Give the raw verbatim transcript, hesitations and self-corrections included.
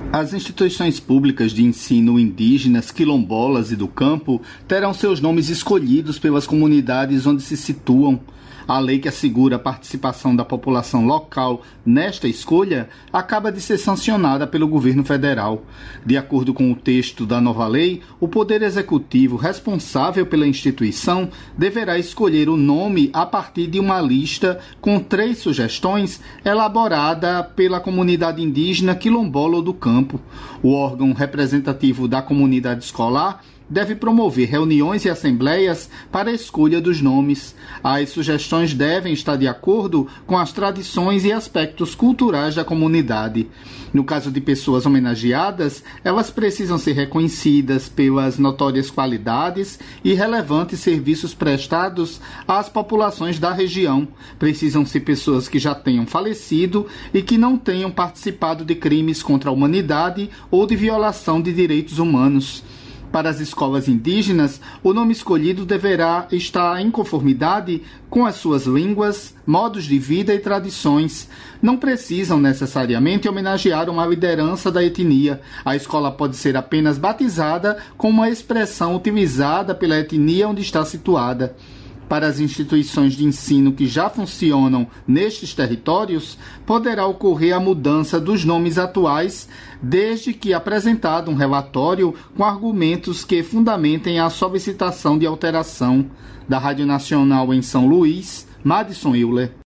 As instituições públicas de ensino indígenas, quilombolas e do campo terão seus nomes escolhidos pelas comunidades onde se situam. A lei que assegura a participação da população local nesta escolha acaba de ser sancionada pelo governo federal. De acordo com o texto da nova lei, o Poder Executivo responsável pela instituição deverá escolher o nome a partir de uma lista com três sugestões elaborada pela comunidade indígena quilombola ou do campo. O órgão representativo da comunidade escolar deve promover reuniões e assembleias para a escolha dos nomes. As sugestões devem estar de acordo com as tradições e aspectos culturais da comunidade. No caso de pessoas homenageadas, elas precisam ser reconhecidas pelas notórias qualidades e relevantes serviços prestados às populações da região. Precisam ser pessoas que já tenham falecido e que não tenham participado de crimes contra a humanidade ou de violação de direitos humanos. Para as escolas indígenas, o nome escolhido deverá estar em conformidade com as suas línguas, modos de vida e tradições. Não precisam necessariamente homenagear uma liderança da etnia. A escola pode ser apenas batizada com uma expressão utilizada pela etnia onde está situada. Para as instituições de ensino que já funcionam nestes territórios, poderá ocorrer a mudança dos nomes atuais, desde que apresentado um relatório com argumentos que fundamentem a solicitação de alteração. Da Rádio Nacional em São Luís, Madison Euler.